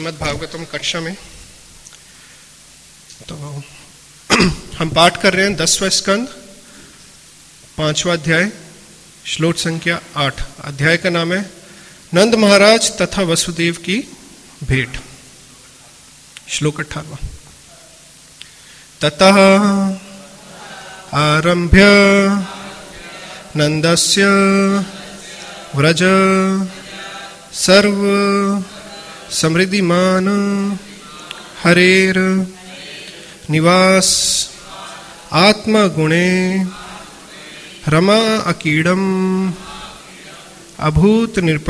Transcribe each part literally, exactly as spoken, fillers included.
श्रीमद् भागवतम कक्षा में तो हम पाठ कर रहे हैं दसवां स्कंद पांचवा अध्याय श्लोक संख्या आठ। अध्याय का नाम है नंद महाराज तथा वसुदेव की भेंट। श्लोक अठारहवां। ततः आरभ्य नंदस्य व्रज सर्व समृद्धिमान हरेर निवास आत्मगुणे रमा अकीडम अभूत नृप।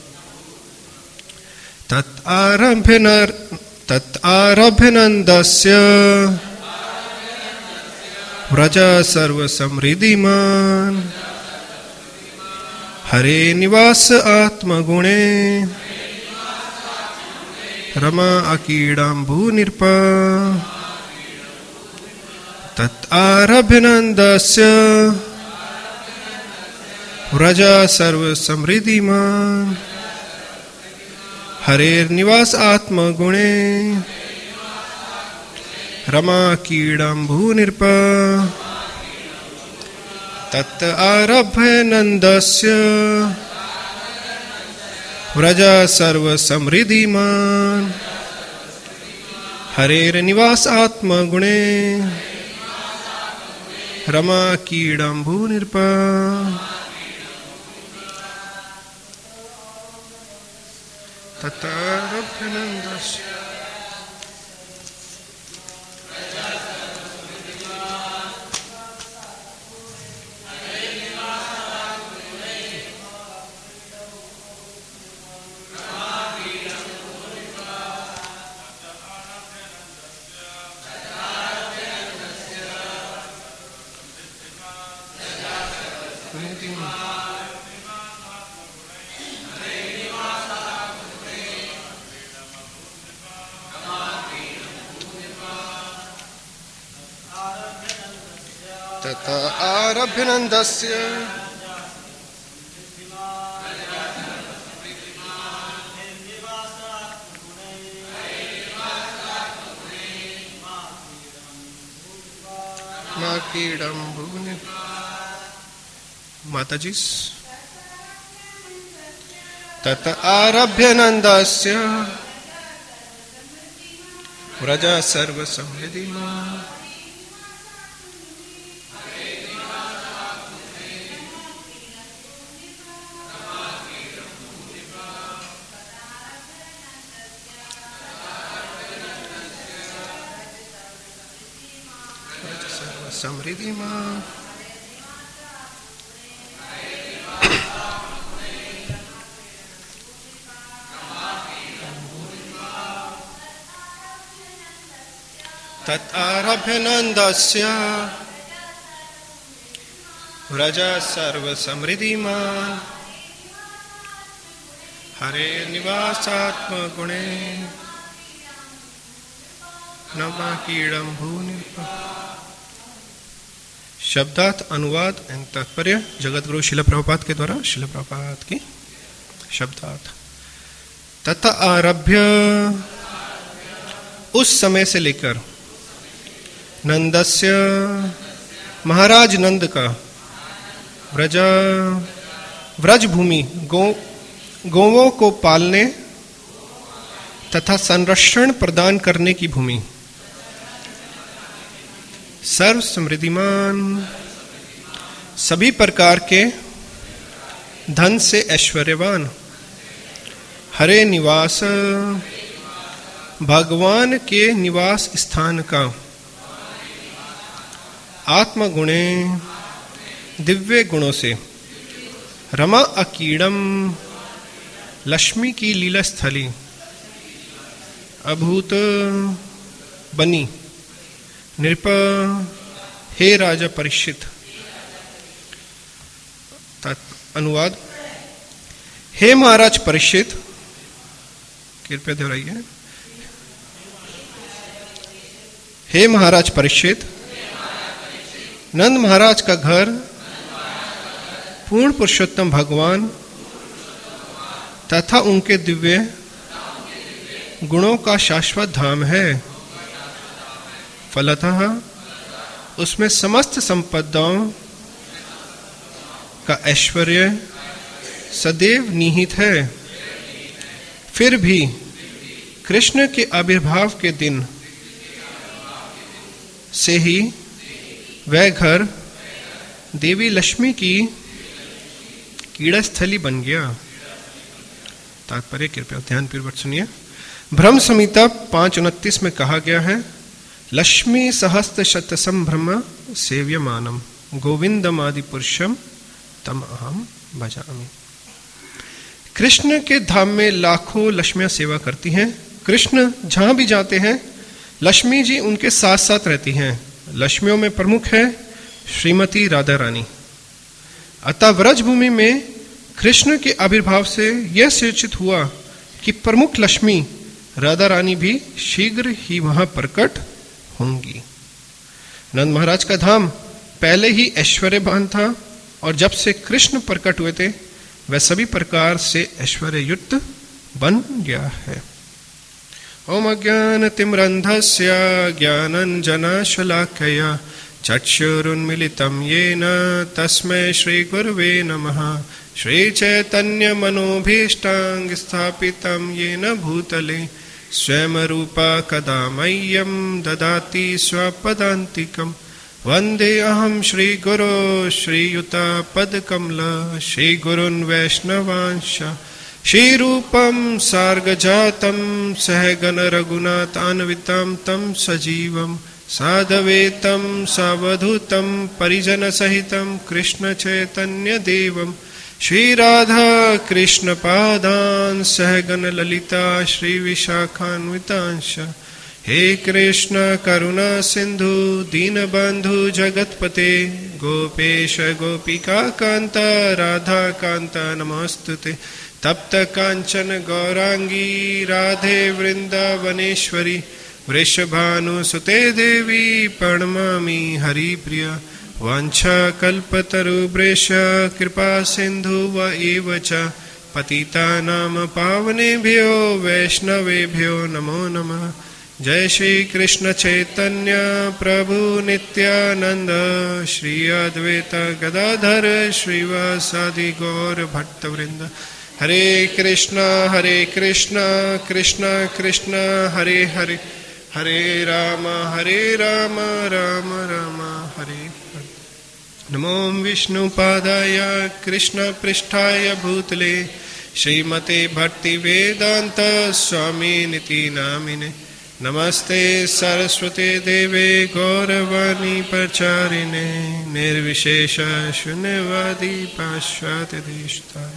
तत्आरभ्य नर तत्आरभ्य नंदस्य व्रज सर्व समृद्धिमान हरे निवास आत्मगुणे रमा अकीडाम्भू नृप। तत्आरभ्य नंदस्य व्रज सर्व समृद्धिमान हरेर निवास आत्मगुणे रमा कीडाम्भू नृप। तत्आरभ्य नंदस्य व्रज सर्व समृद्धिमान हरेर निवास आत्मगुणे रमा कीडाम्भू नृप। तत्आरभ्य नंदस्य तत्आरभ्य नंदस्य माता जी। तत्आरभ्य नंदस्य व्रज सर्व समृद्धिमान समृद्धिमान तत्आरभ्य नंदस्य व्रज सर्व समृद्धिमान हरे निवासात्मगुणे नमा कीडाम्भू नृप। शब्दार्थ अनुवाद एवं तात्पर्य जगत गुरु शिला प्रभुपाद के द्वारा शिला प्रभुपाद की शब्दार्थ। तथा आरभ्य उस समय से लेकर नंदस्य महाराज नंद का व्रज व्रज भूमि गो गोवों को पालने तथा संरक्षण प्रदान करने की भूमि सर्व समृद्धिमान सभी प्रकार के धन से ऐश्वर्यवान हरे निवास भगवान के निवास स्थान का आत्मगुणे दिव्य गुणों से रमा अकीडम लक्ष्मी की लीला स्थली अभूत बनी नृप हे राजा परीक्षित। अनुवाद। हे महाराज परीक्षित, कृपया दोहराइए। हे महाराज परीक्षित, नंद महाराज का घर पूर्ण पुरुषोत्तम भगवान तथा उनके दिव्य गुणों का शाश्वत धाम है। फलतः उसमें समस्त संपदाओं का ऐश्वर्य सदैव निहित है। फिर भी कृष्ण के आविर्भाव के दिन से ही वह घर देवी लक्ष्मी की कीड़ास्थली बन गया। तात्पर्य कृपया ध्यानपूर्वक सुनिए। ब्रह्म संहिता पांच उनतीस में कहा गया है, लक्ष्मी सहस्त्र शत संभ्रम सेव्यमानम गोविंदम आदि पुरुषम तम अहम भजामि। कृष्ण के धाम में लाखों लक्ष्मियां सेवा करती हैं। कृष्ण जहां भी जाते हैं लक्ष्मी जी उनके साथ साथ रहती हैं। लक्ष्मियों में प्रमुख है श्रीमती राधा रानी। अतः व्रजभूमि में कृष्ण के आविर्भाव से यह सूचित हुआ कि प्रमुख लक्ष्मी राधा रानी भी शीघ्र ही वहां प्रकट होंगी। नंद महाराज का धाम पहले ही ऐश्वर्यवान था और जब से कृष्ण प्रकट हुए थे वह सभी प्रकार से ऐश्वर्य युक्त बन गया है। ओम अज्ञान तिम्रंधस्य ज्ञानंजनशलाकया चक्षुरुन्मीलितं येन तस्मै श्री गुरुवे नमः। श्री चैतन्य मनोभीष्टांग स्थापितं येन भूतले स्वयं रूपा कदा मह्यं ददाति स्वपदान्तिकम्। वन्दे अहं श्री गुरो श्रीयुता पदकमल श्री गुरुन् वैष्णवांश श्री रूपं सार्गजातं सहगण रघुनाथान्वितं तं सजीवं साधवेतं सावधूतं परिजन सहितं कृष्ण चैतन्य देवं श्री राधा कृष्ण पादान् सहगण ललिता श्री विशाखान्वितांश। हे कृष्ण करुणा सिंधु दीनबंधु जगतपते गोपेश गोपिका कांता राधा कांता नमोस्तुते। तप्त कांचन गौरांगी राधे वृंदावनेश्वरी वृषभानुसुते देवी प्रणमामि हरिप्रिया। वाञ्छा कल्पतरुभ्यश्च कृपा सिंधु व एव च पतितानां पावनेभ्यो वैष्णवेभ्यो नमो नमः। जय श्री कृष्ण चैतन्य प्रभु नित्यानंद श्री अद्वैत गदाधर श्रीवासादि गौर भक्तवृंद। हरे कृष्णा हरे कृष्णा कृष्णा कृष्णा हरे हरे हरे राम हरे राम राम राम हरे हरे। नमो विष्णुपादाय कृष्ण पृष्ठाय भूतले श्रीमते भक्ति वेदांत स्वामी निति नामिने। नमस्ते सरस्वती देवे गौरवाणी प्रचारिणे निर्विशेष शून्यवादी पाश्चात्य देशता।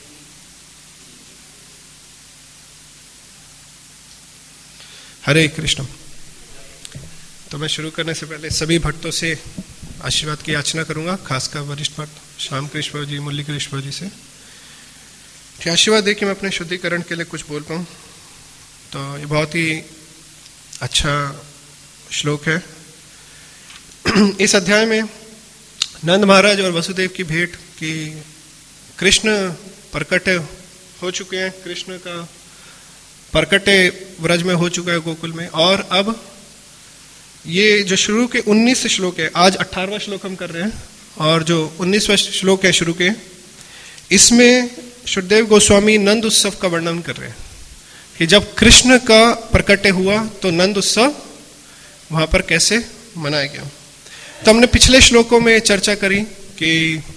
हरे कृष्ण। तो मैं शुरू करने से पहले सभी भक्तों से आशीर्वाद की याचना करूंगा, खासकर वरिष्ठ भक्त श्याम कृष्ण जी मुरली कृष्ण जी से कि आशीर्वाद दे कि मैं अपने शुद्धिकरण के लिए कुछ बोल पाऊं। तो ये बहुत ही अच्छा श्लोक है। इस अध्याय में नंद महाराज और वसुदेव की भेंट की कृष्ण प्रकट हो चुके हैं। कृष्ण का प्रकटे व्रज में हो चुका है गोकुल में। और अब ये जो शुरू के उन्नीस श्लोक है, आज अठारहवां श्लोक हम कर रहे हैं और जो उन्नीसवां श्लोक है शुरू के, इसमें शुद्धदेव गोस्वामी नंद उत्सव का वर्णन कर रहे हैं कि जब कृष्ण का प्रकटे हुआ तो नंद उत्सव वहां पर कैसे मनाया गया। तो हमने पिछले श्लोकों में चर्चा करी कि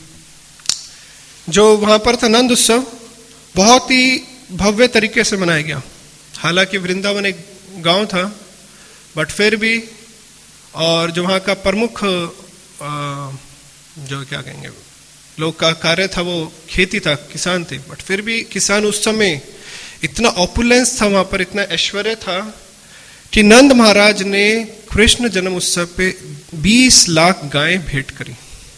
जो वहां पर था नंद उत्सव बहुत ही भव्य तरीके से मनाया गया। हालांकि वृंदावन एक गांव था बट फिर भी, और जो वहां का प्रमुख जो क्या कहेंगे लोग का कार्य था वो खेती था, किसान थे, बट फिर भी किसान उस समय इतना ऑपुलेंस था वहां पर, इतना ऐश्वर्य था कि नंद महाराज ने कृष्ण जन्म उत्सव पे बीस लाख गायें भेंट करी।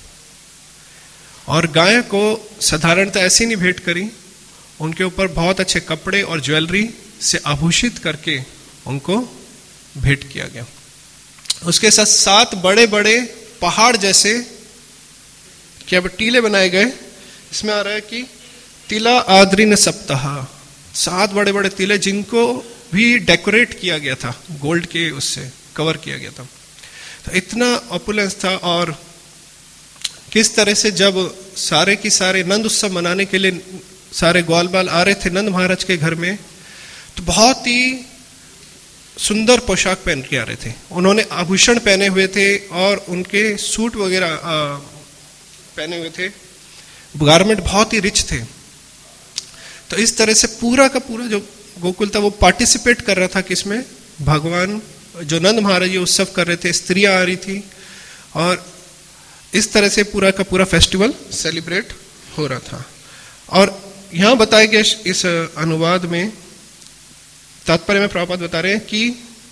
और गाय को साधारणतः ऐसी नहीं भेंट करी, उनके ऊपर बहुत अच्छे कपड़े और ज्वेलरी से आभूषित करके उनको भेंट किया गया। उसके साथ सात बड़े बड़े पहाड़ जैसे कि अब टीले बनाए गए। इसमें आ रहा है कि तिला आद्रीन सप्ताह, सात बड़े बड़े तिले जिनको भी डेकोरेट किया गया था, गोल्ड के उससे कवर किया गया था। तो इतना ऑपुलेंस था। और किस तरह से जब सारे की सारे नंद उत्सव मनाने के लिए सारे ग्वाल बाल आ रहे थे नंद महाराज के घर में, तो बहुत ही सुंदर पोशाक पहन के आ रहे थे। उन्होंने आभूषण पहने हुए थे और उनके सूट वगैरह पहने हुए थे, गारमेंट बहुत ही रिच थे। तो इस तरह से पूरा का पूरा जो गोकुल था वो पार्टिसिपेट कर रहा था किसमें, भगवान जो नंद महाराज ये उत्सव कर रहे थे, स्त्रियां आ रही थी और इस तरह से पूरा का पूरा फेस्टिवल सेलिब्रेट हो रहा था। और यहां बताए गए इस अनुवाद में तात्पर्य में प्रभुपाद बता रहे हैं कि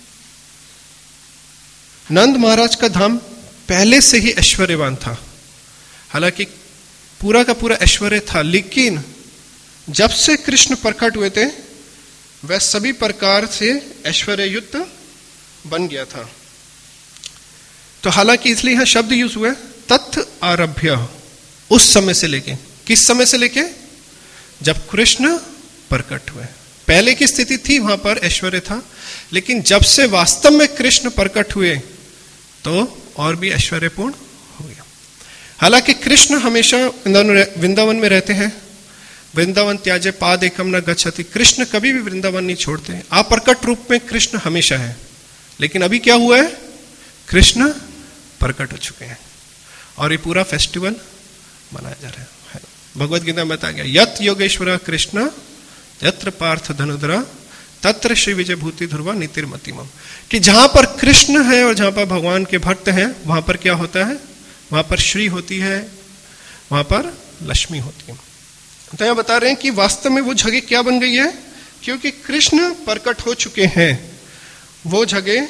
नंद महाराज का धाम पहले से ही ऐश्वर्यवान था। हालांकि पूरा का पूरा ऐश्वर्य था, लेकिन जब से कृष्ण प्रकट हुए थे वह सभी प्रकार से ऐश्वर्य युक्त बन गया था। तो हालांकि इसलिए यहां शब्द यूज हुआ तत् आरभ्य, उस समय से लेके, किस समय से लेके, जब कृष्ण प्रकट हुए। पहले की स्थिति थी वहां पर ऐश्वर्य था, लेकिन जब से वास्तव में कृष्ण प्रकट हुए तो और भी ऐश्वर्यपूर्ण हो गया। हालांकि कृष्ण हमेशा वृंदावन में रहते हैं, वृंदावन त्याजे पाद एकम न गच्छति, कृष्ण कभी भी वृंदावन नहीं छोड़ते। अप्रकट रूप में कृष्ण हमेशा है, लेकिन अभी क्या हुआ है, कृष्ण प्रकट हो चुके हैं और ये पूरा फेस्टिवल मनाया जा रहा है। भगवत गीता में बताया गया यत योगेश्वर कृष्ण यत्र पार्थ धनुधरा तत्र श्री विजय भूति ध्रुवा नीतिर्मतिमम, कि जहां पर कृष्ण है और जहां पर भगवान के भक्त हैं वहां पर क्या होता है, वहां पर श्री होती है, वहां पर लक्ष्मी होती है। तो यहां बता रहे हैं कि वास्तव में वो जगह क्या बन गई है, क्योंकि कृष्ण प्रकट हो चुके हैं। वो जगह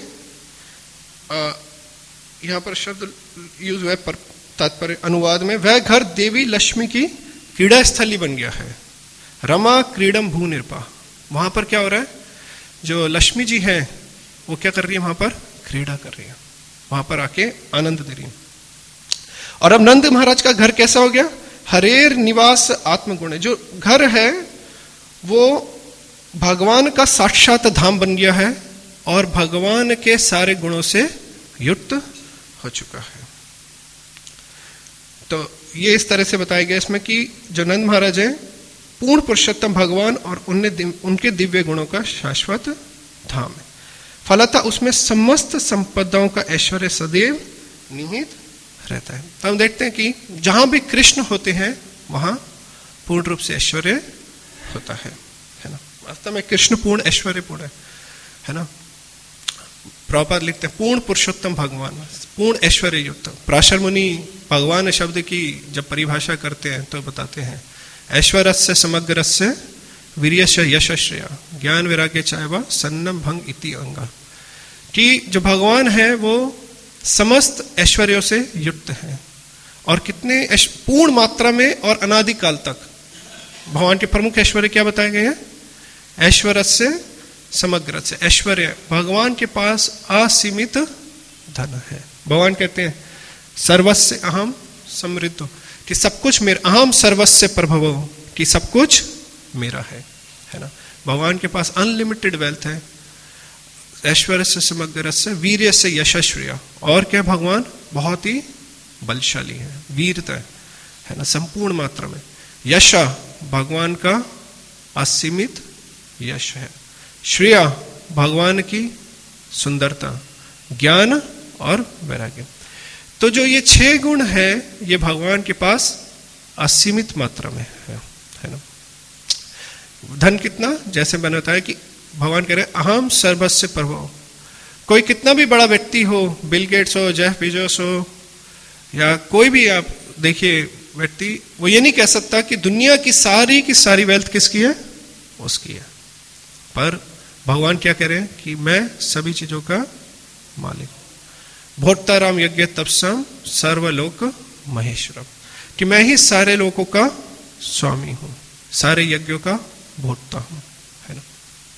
यहां पर शब्द यूज हुआ है तात्पर्य अनुवाद में, वह घर देवी लक्ष्मी की क्रीड़ा स्थली बन गया है। रमा क्रीडम भू निरपा, वहां पर क्या हो रहा है, जो लक्ष्मी जी हैं वो क्या कर रही है, वहां पर क्रीड़ा कर रही है, वहां पर आके आनंद दे रही है। और अब नंद महाराज का घर कैसा हो गया, हरेर निवास आत्मगुण है। जो घर है वो भगवान का साक्षात धाम बन गया है और भगवान के सारे गुणों से युक्त हो चुका है। तो ये इस तरह से बताया गया इसमें कि जो नंद महाराज है पूर्ण पुरुषोत्तम भगवान और उनके दिव्य गुणों का शाश्वत धाम है। फलतः उसमें समस्त संपदाओं का ऐश्वर्य सदैव निहित रहता है। तो हम देखते हैं कि जहां भी कृष्ण होते हैं वहां पूर्ण रूप से ऐश्वर्य होता है, है ना। वास्तव में कृष्ण पूर्ण ऐश्वर्यपूर्ण है, है ना। प्रभुपाद लिखते हैं पूर्ण पुरुषोत्तम भगवान, पूर्ण ऐश्वर्य युक्त। पराशर मुनि भगवान शब्द की जब परिभाषा करते हैं तो बताते हैं ऐश्वर्यस्य समग्रस्य वीर्यस्य यशश्रेय ज्ञान वैराग्य चायवा सन्नम भंग इति अंगा, कि जो भगवान है वो समस्त ऐश्वर्यों से युक्त है और कितने पूर्ण मात्रा में और अनादिकाल तक। भगवान के प्रमुख ऐश्वर्य क्या बताए गए हैं, ऐश्वर्यस्य समग्र से, ऐश्वर्य भगवान के पास असीमित धन है। भगवान कहते हैं सर्वस्य अहम समृद्ध, कि सब कुछ मेरा, अहम सर्वस्य प्रभवो, कि सब कुछ मेरा है, है ना। भगवान के पास अनलिमिटेड वेल्थ है। ऐश्वर्य से समग्र से वीर्य से यशस्वी, और क्या भगवान बहुत ही बलशाली है, वीरता है ना, संपूर्ण मात्रा में। यश भगवान का असीमित यश है। श्रेया भगवान की सुंदरता, ज्ञान और वैराग्य। तो जो ये छह गुण है ये भगवान के पास असीमित मात्रा में है, है ना। धन कितना, जैसे मैंने बताया कि भगवान कह रहे अहम सर्वस्य प्रभव। कोई कितना भी बड़ा व्यक्ति हो, बिल गेट्स हो, जेफ बेजोस हो, या कोई भी आप देखिए व्यक्ति, वो ये नहीं कह सकता कि दुनिया की सारी की सारी वेल्थ किसकी है, उसकी है। पर भगवान क्या कह रहे हैं कि मैं सभी चीजों का मालिक हूं। भोक्ताराम यज्ञ तपसम सर्वलोक महेश्वरम, कि मैं ही सारे लोगों का स्वामी हूं, सारे यज्ञों का भोक्ता हूं, है ना।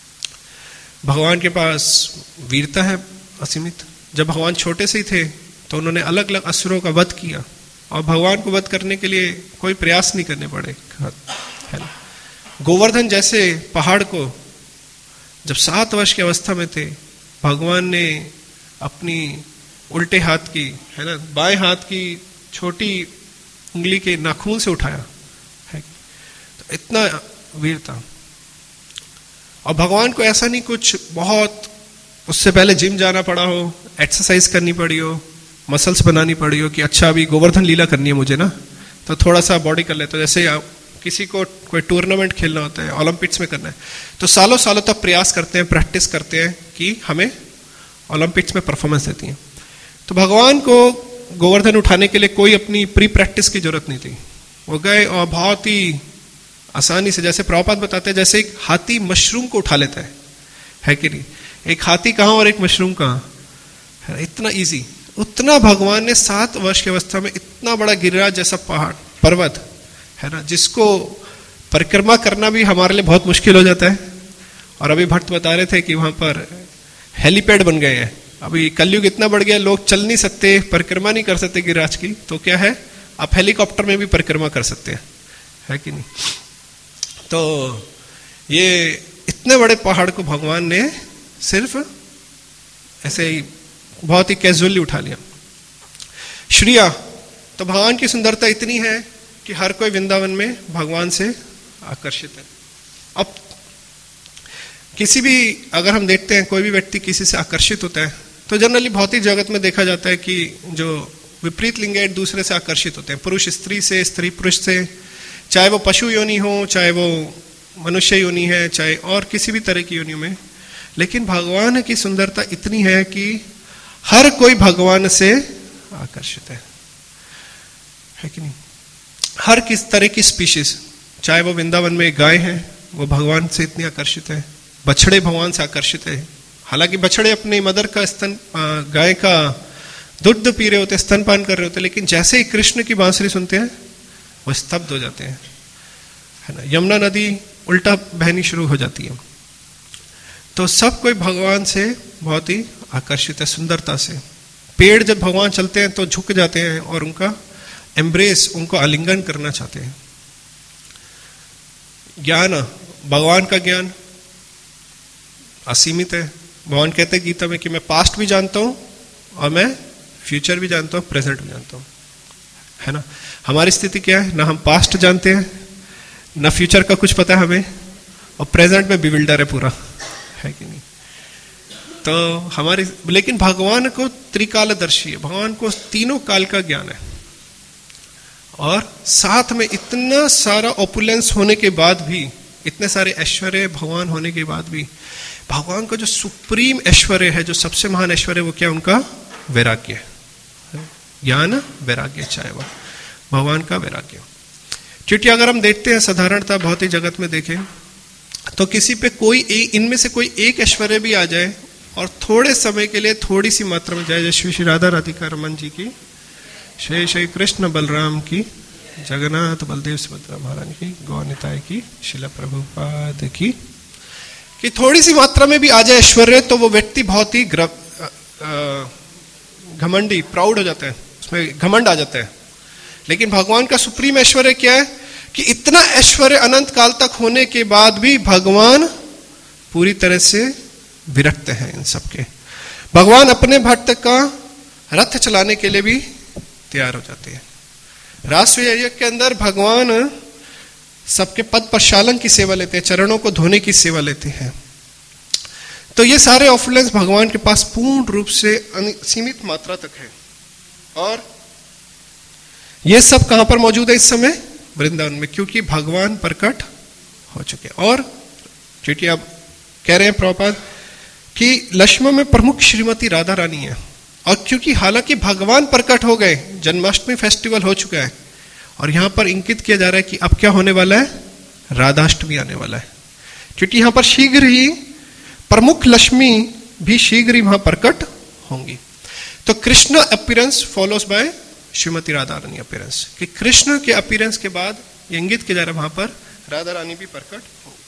भगवान के पास वीरता है असीमित। जब भगवान छोटे से ही थे तो उन्होंने अलग अलग असुरों का वध किया और भगवान को वध करने के लिए कोई प्रयास नहीं करने पड़े, है ना। गोवर्धन जैसे पहाड़ को जब सात वर्ष की अवस्था में थे, भगवान ने अपनी उल्टे हाथ की, है ना, बाएं हाथ की छोटी उंगली के नाखून से उठाया है। तो इतना वीर था। और भगवान को ऐसा नहीं कुछ बहुत उससे पहले जिम जाना पड़ा हो, एक्सरसाइज करनी पड़ी हो, मसल्स बनानी पड़ी हो कि अच्छा अभी गोवर्धन लीला करनी है मुझे ना, तो थोड़ा सा बॉडी कर लेते। तो जैसे किसी को कोई टूर्नामेंट खेलना होता है, ओलंपिक्स में करना है, तो सालों सालों तक प्रयास करते हैं, प्रैक्टिस करते हैं कि हमें ओलंपिक्स में परफॉर्मेंस देती है। तो भगवान को गोवर्धन उठाने के लिए कोई अपनी प्री प्रैक्टिस की जरूरत नहीं थी। वो गए और बहुत ही आसानी से, जैसे प्रभुपाद बताते हैं, जैसे एक हाथी मशरूम को उठा लेता है, है कि नहीं? एक हाथी कहाँ और एक मशरूम कहाँ, है इतना इजी। उतना भगवान ने सात वर्ष की अवस्था में इतना बड़ा गिरिराज जैसा पहाड़ पर्वत, है ना, जिसको परिक्रमा करना भी हमारे लिए बहुत मुश्किल हो जाता है। और अभी भट्ट बता रहे थे कि वहां पर हेलीपैड बन गए हैं। अभी कलयुग इतना बढ़ गया, लोग चल नहीं सकते, परिक्रमा नहीं कर सकते गिरिराज की, तो क्या है, आप हेलीकॉप्टर में भी परिक्रमा कर सकते हैं, है कि नहीं? तो ये इतने बड़े पहाड़ को भगवान ने सिर्फ ऐसे ही बहुत ही कैजुअली उठा लिया। श्रिया, तो भगवान की सुंदरता इतनी है कि हर कोई वृंदावन में भगवान से आकर्षित है। अब किसी भी, अगर हम देखते हैं कोई भी व्यक्ति किसी से आकर्षित होता है, तो जनरली भौतिक जगत में देखा जाता है कि जो विपरीत लिंग एक दूसरे से आकर्षित होते हैं, पुरुष स्त्री से, स्त्री पुरुष से, चाहे वो पशु योनि हो, चाहे वो मनुष्य योनि है, चाहे और किसी भी तरह की योनि में। लेकिन भगवान की सुंदरता इतनी है कि हर कोई भगवान से आकर्षित है, है कि नहीं? हर किस तरह की स्पीशीज, चाहे वो वृंदावन में गाय है, वो भगवान से इतनी आकर्षित है, बछड़े भगवान से आकर्षित है। हालांकि बछड़े अपने मदर का स्तन, गाय का दूध पी रहे होते, स्तनपान कर रहे होते, लेकिन जैसे ही कृष्ण की बांसुरी सुनते हैं वो स्तब्ध हो जाते हैं, है ना। यमुना नदी उल्टा बहनी शुरू हो जाती है। तो सब कोई भगवान से बहुत ही आकर्षित है, सुंदरता से। पेड़ जब भगवान चलते हैं तो झुक जाते हैं और उनका एम्ब्रेस, उनको आलिंगन करना चाहते हैं। ज्ञान, भगवान का ज्ञान असीमित है। भगवान कहते हैं गीता में कि मैं पास्ट भी जानता हूं और मैं फ्यूचर भी जानता हूं, प्रेजेंट भी जानता हूं, है ना। हमारी स्थिति क्या है, ना हम पास्ट जानते हैं, ना फ्यूचर का कुछ पता है हमें, और प्रेजेंट में बिविल्डर है पूरा, है कि नहीं? तो हमारी, लेकिन भगवान को त्रिकालदर्शी है, भगवान को तीनों काल का ज्ञान है। और साथ में इतना सारा ओपुलेंस होने के बाद भी, इतने सारे ऐश्वर्य भगवान होने के बाद भी, भगवान का जो सुप्रीम ऐश्वर्य है, जो सबसे महान ऐश्वर्य, वो क्या, उनका वैराग्य है। ज्ञान वैराग्य, चाहे वो भगवान का वैराग्य। क्योंकि अगर हम देखते हैं साधारणतः भौतिक जगत में देखें तो किसी पे कोई एक, इनमें से कोई एक ऐश्वर्य भी आ जाए और थोड़े समय के लिए थोड़ी सी मात्रा में जाए, जैसे श्री राधा राधिका रमन जी की, श्री श्री कृष्ण बलराम की, जगन्नाथ बलदेव सुभद्रा महारानी की, गौनिताय की, शिला प्रभुपाद की, कि थोड़ी सी मात्रा में भी आ जाए ऐश्वर्य, तो वो व्यक्ति बहुत ही घमंडी, प्राउड हो जाता है, उसमें घमंड आ जाता है। लेकिन भगवान का सुप्रीम ऐश्वर्य क्या है कि इतना ऐश्वर्य अनंत काल तक होने के बाद भी भगवान पूरी तरह से विरक्त हैं इन सबके। भगवान अपने भक्त का रथ चलाने के लिए भी तैयार हो जाते हैं। राष्ट्रीय यज्ञ के अंदर भगवान सबके पद प्रक्षालन की सेवा लेते हैं, चरणों को धोने की सेवा लेते हैं। तो ये सारे ऑफुलेंस भगवान के पास पूर्ण रूप से सीमित मात्रा तक है। और ये सब कहां पर मौजूद है इस समय? वृंदावन में, क्योंकि भगवान प्रकट हो चुके। और क्योंकि अब कह रहे हैं प्रभुपाद कि लक्ष्मण में प्रमुख श्रीमती राधा रानी है, और क्योंकि हालांकि भगवान प्रकट हो गए, जन्माष्टमी फेस्टिवल हो चुका है, और यहां पर इंकित किया जा रहा है कि अब क्या होने वाला है, राधाष्टमी आने वाला है। क्योंकि यहां पर शीघ्र ही प्रमुख लक्ष्मी भी शीघ्र ही वहां प्रकट होंगी। तो Krishna appearance follows by Shrimati Radha Rani appearance, कि कृष्ण के अपीयरेंस के बाद इंगित किया जा रहा है वहां पर राधा रानी भी प्रकट होंगी।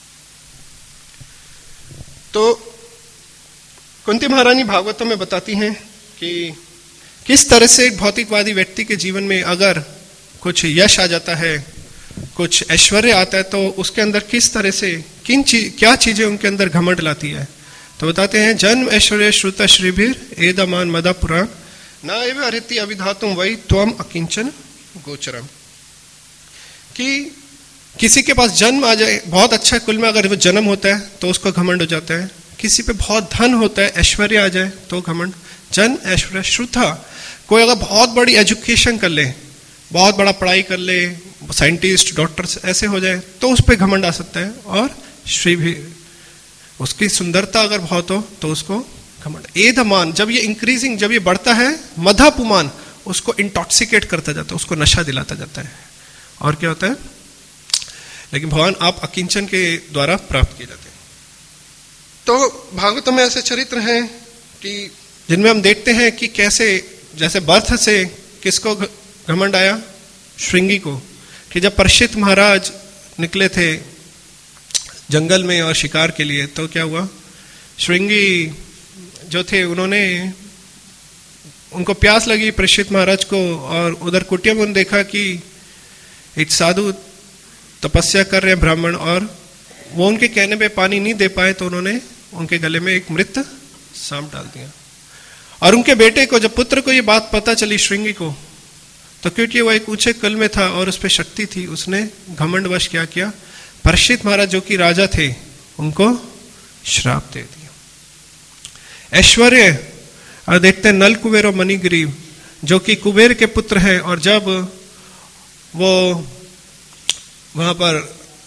तो कुंती महारानी भागवतों में बताती हैं कि किस तरह से एक भौतिकवादी व्यक्ति के जीवन में अगर कुछ यश आ जाता है कुछ ऐश्वर्य आता है तो उसके अंदर किस तरह से किन चीज क्या चीजें उनके अंदर घमंड लाती है। तो बताते हैं जन्म ऐश्वर्य श्रुत श्रीभिर एदमान मदा पुराण न एव हरिति अविधातुम वही त्वम अकिंचन गोचरम। कि किसी के पास जन्म आ जाए, बहुत अच्छा कुल में अगर वो जन्म होता है तो उसको घमंड हो जाता है। किसी पे बहुत धन होता है, ऐश्वर्य आ जाए तो घमंड। जन्म ऐश्वर्य श्रुता, कोई अगर बहुत बड़ी एजुकेशन कर ले, बहुत बड़ा पढ़ाई कर ले, साइंटिस्ट डॉक्टर ऐसे हो जाए तो उस पर घमंड आ सकता है। और श्री भी उसकी सुंदरता अगर बहुत हो तो उसको घमंड। एधमान, जब ये इंक्रीजिंग, जब ये बढ़ता है, मधापुमान, उसको इंटॉक्सिकेट करता जाता है, उसको नशा दिलाता जाता है। और क्या होता है, लेकिन भगवान आप अकिंचन के द्वारा प्राप्त किए जाते हैं। तो भागवत में ऐसे चरित्र हैं कि जिनमें हम देखते हैं कि कैसे, जैसे बर्थ से किसको घमंड आया, श्रृंगी को, कि जब परीक्षित महाराज निकले थे जंगल में और शिकार के लिए तो क्या हुआ, श्रृंगी जो थे उन्होंने, उनको प्यास लगी परीक्षित महाराज को, और उधर कुटिया में उन्होंने देखा कि एक साधु तपस्या कर रहे हैं ब्राह्मण, और वो उनके कहने पे पानी नहीं दे पाए तो उन्होंने उनके गले में एक मृत सांप डाल दिया। और उनके बेटे को, जब पुत्र को ये बात पता चली श्रृंगी को, तो क्योंकि वो एक ऊंचे कुल में था और उस पर शक्ति थी, उसने घमंडवश क्या किया, परीक्षित महाराज जो कि राजा थे उनको श्राप दे दिया। ऐश्वर्य, और देखते हैं नल कुबेर और मणिग्रीव जो कि कुबेर के पुत्र हैं, और जब वो वहां पर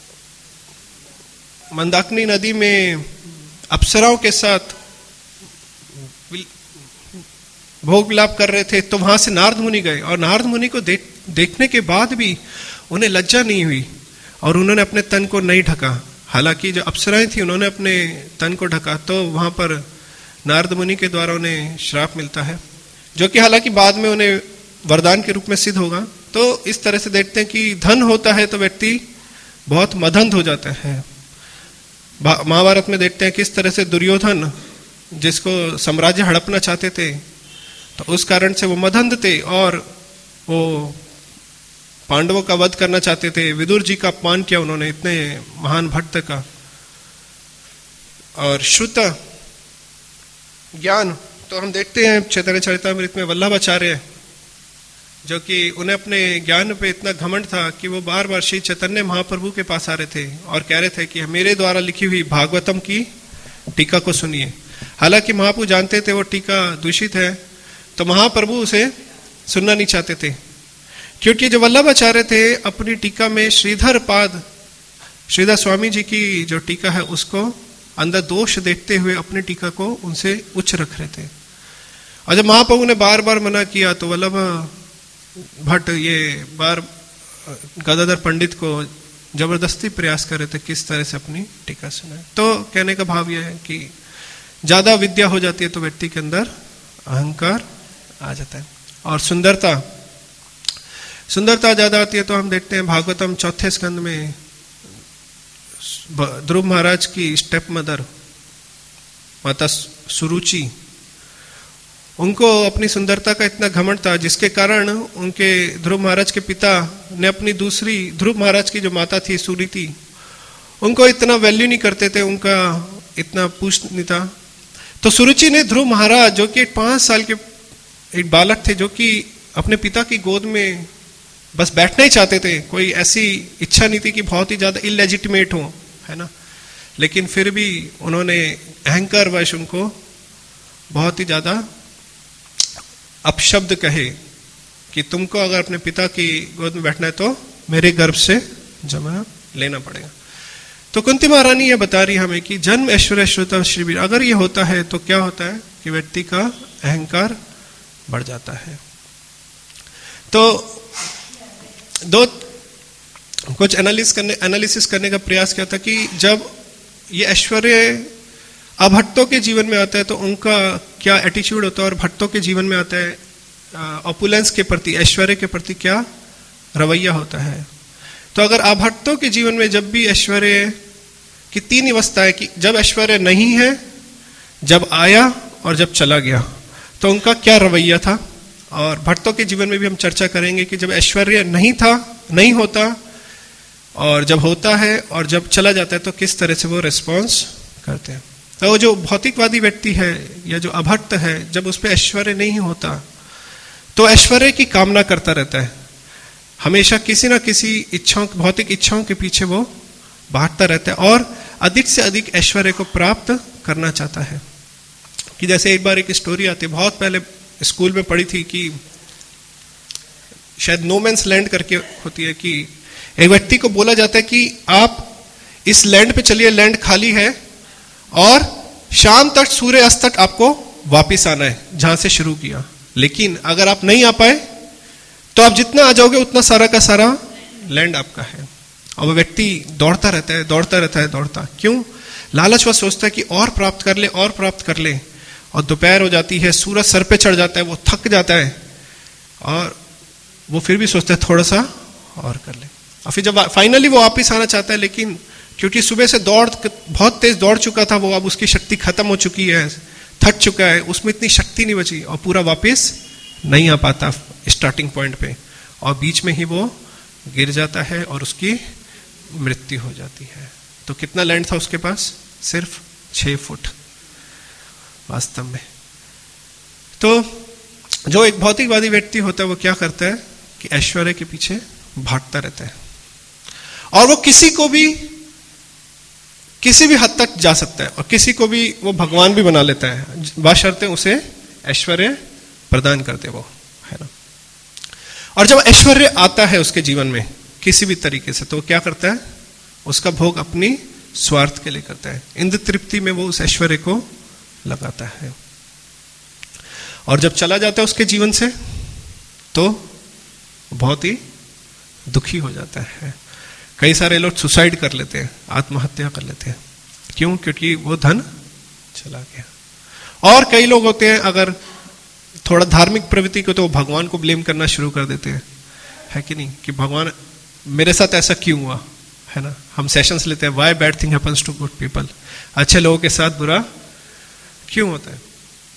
मंदाकिनी नदी में अप्सराओं के साथ भोग विलाप कर रहे थे तो वहां से नारद मुनि गए, और नारद मुनि को देख देखने के बाद भी उन्हें लज्जा नहीं हुई और उन्होंने अपने तन को नहीं ढका। हालांकि जो अप्सराएं थी उन्होंने अपने तन को ढका, तो वहां पर नारद मुनि के द्वारा उन्हें श्राप मिलता है, जो कि हालांकि बाद में उन्हें वरदान के रूप में सिद्ध होगा। तो इस तरह से देखते हैं कि धन होता है तो व्यक्ति बहुत मदंध हो जाता है। महाभारत में देखते हैं किस तरह से दुर्योधन, जिसको साम्राज्य हड़पना चाहते थे, तो उस कारण से वो मदंध थे और वो पांडवों का वध करना चाहते थे। विदुर जी का अपमान किया उन्होंने, इतने महान भक्त का। और श्रुत ज्ञान, तो हम देखते हैं चैतन्य चरितामृत में वल्लभाचार्य, जो कि उन्हें अपने ज्ञान पे इतना घमंड था कि वो बार बार श्री चैतन्य महाप्रभु के पास आ रहे थे और कह रहे थे कि मेरे द्वारा लिखी हुई भागवतम की टीका को सुनिए। हालांकि महाप्रभु जानते थे वो टीका दूषित है, तो महाप्रभु उसे सुनना नहीं चाहते थे, क्योंकि जो वल्लभाचार्य थे अपनी टीका में श्रीधर पाद, श्रीधर स्वामी जी की जो टीका है उसको अंदर दोष देखते हुए अपनी टीका को उनसे उच्च रख रहे थे। और जब महाप्रभु ने बार बार मना किया तो वल्लभ भट्ट ये बार गदाधर पंडित को जबरदस्ती प्रयास कर रहे थे किस तरह से अपनी टीका सुनाए। तो कहने का भाव यह है कि ज्यादा विद्या हो जाती है तो व्यक्ति के अंदर अहंकार आ जाता है। और सुंदरता, सुंदरता ज्यादा आती है तो हम देखते हैं भागवतम चौथे स्कंद में ध्रुव महाराज की स्टेप मदर माता सुरुचि, उनको अपनी सुंदरता का इतना घमंड था जिसके कारण उनके ध्रुव महाराज के पिता ने अपनी दूसरी, ध्रुव महाराज की जो माता थी सुरीति, उनको इतना वैल्यू नहीं करते थे, उनका इतना पूछ नहीं था। तो सुरुचि ने ध्रुव महाराज जो कि पांच साल के एक बालक थे, जो कि अपने पिता की गोद में बस बैठना ही चाहते थे, कोई ऐसी इच्छा नहीं थी कि बहुत ही ज्यादा इलेजिटिमेट हो, है ना, लेकिन फिर भी उन्होंने अहंकार वश उनको बहुत ही ज्यादा अपशब्द कहे कि तुमको अगर अपने पिता की गोद में बैठना है तो मेरे गर्भ से जन्म लेना पड़ेगा। तो कुंती महारानी यह बता रही हमें कि जन्म ऐश्वर्य श्रुता श्रीवीर, अगर ये होता है तो क्या होता है कि व्यक्ति का अहंकार बढ़ जाता है। तो दो कुछ एनालिसिस करने एनालिसिस करने का प्रयास किया था कि जब ये ऐश्वर्य अभट्टों के जीवन में आता है तो उनका क्या एटीट्यूड होता है, और भट्टों के जीवन में आता है ऑपुलेंस के प्रति, ऐश्वर्य के प्रति क्या रवैया होता है। तो अगर अभट्टों के जीवन में जब भी ऐश्वर्य की तीन अवस्था है कि जब ऐश्वर्य नहीं है, जब आया और जब चला गया, तो उनका क्या रवैया था। और भट्टों के जीवन में भी हम चर्चा करेंगे कि जब ऐश्वर्य नहीं था, नहीं होता, और जब होता है और जब चला जाता है तो किस तरह से वो रिस्पॉन्स करते हैं। तो वो जो भौतिकवादी व्यक्ति है या जो अभक्त है, जब उस पर ऐश्वर्य नहीं होता तो ऐश्वर्य की कामना करता रहता है, हमेशा किसी ना किसी इच्छाओं, भौतिक इच्छाओं के पीछे वो भागता रहता है और अधिक से अधिक ऐश्वर्य को प्राप्त करना चाहता है। कि जैसे एक बार एक स्टोरी आती है, बहुत पहले स्कूल में पढ़ी थी कि शायद नो मैंस लैंड करके होती है, कि एक व्यक्ति को बोला जाता है कि आप इस लैंड पे चलिए, लैंड खाली है और शाम तक, सूर्य अस्त तक आपको वापिस आना है जहां से शुरू किया। लेकिन अगर आप नहीं आ पाए तो आप जितना आ जाओगे उतना सारा का सारा लैंड आपका है। और वो व्यक्ति दौड़ता रहता है, दौड़ता रहता है, दौड़ता क्यों? लालच वह सोचता है कि और प्राप्त कर ले, और प्राप्त कर ले। और दोपहर हो जाती है, सूरज सर पे चढ़ जाता है, वो थक जाता है और वो फिर भी सोचता है थोड़ा सा और कर ले। और फिर जब फाइनली वो वापिस आना चाहता है, लेकिन क्योंकि सुबह से दौड़, बहुत तेज दौड़ चुका था वो, अब उसकी शक्ति खत्म हो चुकी है, थक चुका है, उसमें इतनी शक्ति नहीं बची और पूरा वापस नहीं आ पाता स्टार्टिंग पॉइंट पे, और बीच में ही वो गिर जाता है और उसकी मृत्यु हो जाती है। तो कितना लैंड था उसके पास? सिर्फ छह फुट वास्तव में। तो जो एक भौतिकवादी व्यक्ति होता है वो क्या करता है कि ऐश्वर्य के पीछे भागता रहता है और वो किसी को भी, किसी भी हद तक जा सकता है और किसी को भी वो भगवान भी बना लेता है, बशर्ते उसे ऐश्वर्य प्रदान करते वो, है ना। और जब ऐश्वर्य आता है उसके जीवन में किसी भी तरीके से, तो वो क्या करता है? उसका भोग अपनी स्वार्थ के लिए करता है, इंद्र तृप्ति में वो उस ऐश्वर्य को लगाता है। और जब चला जाता है उसके जीवन से तो बहुत ही दुखी हो जाता है। कई सारे लोग सुसाइड कर लेते हैं, आत्महत्या कर लेते हैं। क्यों? क्योंकि वो धन चला गया। और कई लोग होते हैं, अगर थोड़ा धार्मिक प्रवृत्ति को, तो भगवान को ब्लेम करना शुरू कर देते हैं, है कि नहीं, कि भगवान मेरे साथ ऐसा क्यों हुआ, है ना। हम सेशंस लेते हैं, why bad thing happens to good people, अच्छे लोगों के साथ बुरा क्यों होता है।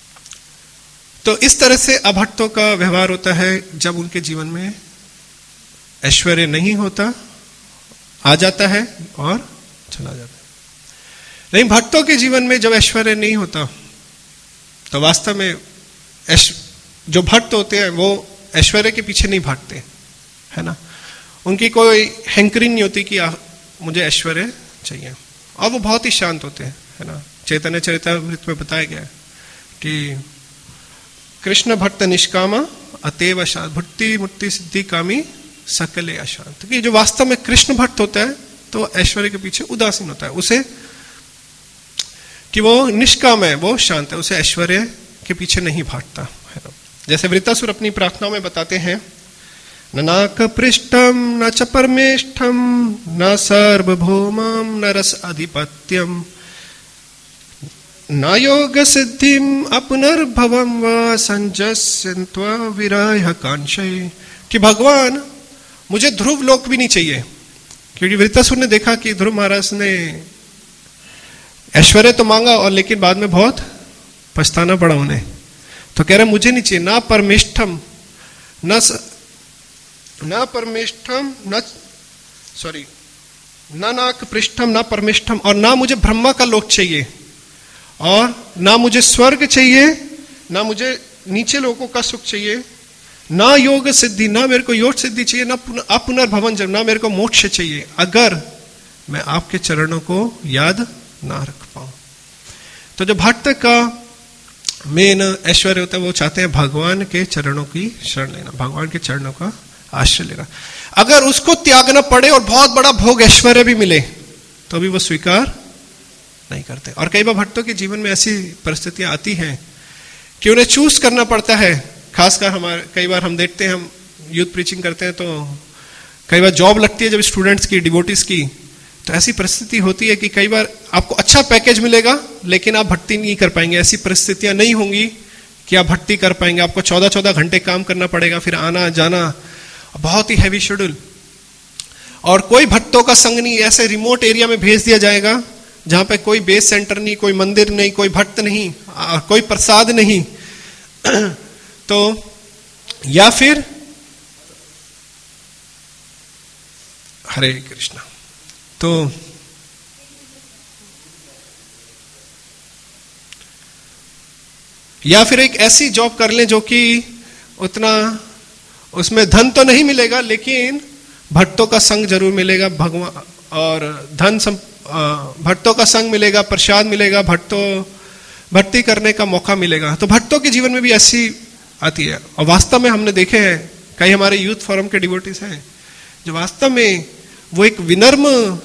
तो इस तरह से अभक्तों का व्यवहार होता है जब उनके जीवन में ऐश्वर्य नहीं होता, आ जाता है और चला जाता है। लेकिन भक्तों के जीवन में जब ऐश्वर्य नहीं होता तो वास्तव में जो भक्त होते हैं वो ऐश्वर्य के पीछे नहीं भागते, है ना। उनकी कोई हैंकरिंग नहीं होती कि आ, मुझे ऐश्वर्य चाहिए, और वो बहुत ही शांत होते हैं, है ना। चैतन्य चरितामृत में बताया गया कि कृष्ण भक्त निष्कामा अतएव शांत, भक्ति मुक्ति सिद्धि कामी सकले अशांत। कि जो वास्तव में कृष्ण भक्त होता है तो ऐश्वर्य के पीछे उदासीन होता है, उसे कि वो निष्काम है, वो शांत है, उसे ऐश्वर्य के पीछे नहीं भागता, है ना। जैसे वृत्तासुर अपनी प्रार्थनाओं में बताते हैं, न नाक पृष्ठम न च परमेष्ठम न सार्वभौमम न रस अधिपत्यम न योग सिद्धिम अपुनर्भवम व संजस्यन्त्वा विराय कांक्षे। कि भगवान मुझे ध्रुव लोक भी नहीं चाहिए, क्योंकि वृत्तासुर ने देखा कि ध्रुव महाराज ने ऐश्वर्य तो मांगा और लेकिन बाद में बहुत पछताना पड़ा उन्हें। तो कह रहे मुझे नहीं चाहिए, ना परमेष्ठम न न परमेष्ठम न सॉरी न नाक पृष्ठम न परमेष्ठम, और ना मुझे ब्रह्मा का लोक चाहिए, और ना मुझे स्वर्ग चाहिए, ना मुझे नीचे लोगों का सुख चाहिए, ना योग सिद्धि, ना मेरे को योग सिद्धि चाहिए, ना अपुनर्भवन जन्म, ना मेरे को मोक्ष चाहिए, अगर मैं आपके चरणों को याद ना रख पाऊं। तो जो भक्त का मेन ऐश्वर्य होता है वो चाहते हैं भगवान के चरणों की शरण लेना, भगवान के चरणों का आश्रय लेना। अगर उसको त्यागना पड़े और बहुत बड़ा भोग ऐश्वर्य भी मिले तो भी वो स्वीकार नहीं करते। और कई बार भक्तों के जीवन में ऐसी परिस्थितियां आती हैं कि उन्हें चूज करना पड़ता है। खासकर हमारे कई बार हम देखते हैं, हम यूथ प्रीचिंग करते हैं तो कई बार जॉब लगती है जब स्टूडेंट्स की, डिवोटीज की, तो ऐसी परिस्थिति होती है कि कई बार आपको अच्छा पैकेज मिलेगा लेकिन आप भक्ति नहीं कर पाएंगे। ऐसी परिस्थितियां नहीं होंगी कि आप भक्ति कर पाएंगे। आपको चौदह चौदह घंटे काम करना पड़ेगा, फिर आना जाना, बहुत ही हैवी शेड्यूल। और कोई भक्तों का संग नहीं, ऐसे रिमोट एरिया में भेज दिया जाएगा जहां पे कोई बेस सेंटर नहीं, कोई मंदिर नहीं, कोई भक्त नहीं, कोई प्रसाद नहीं। तो या फिर हरे कृष्णा। तो या फिर एक ऐसी जॉब कर लें जो कि उतना, उसमें धन तो नहीं मिलेगा लेकिन भक्तों का संग जरूर मिलेगा, भगवान और धन सम, भक्तों का संग मिलेगा, प्रसाद मिलेगा, भक्तों भक्ति करने का मौका मिलेगा। तो भक्तों के जीवन में भी ऐसी आती है। और वास्तव में हमने देखे हैं कई हमारे यूथ फोरम के डिवोटीज हैं जो वास्तव में वो एक विनम्र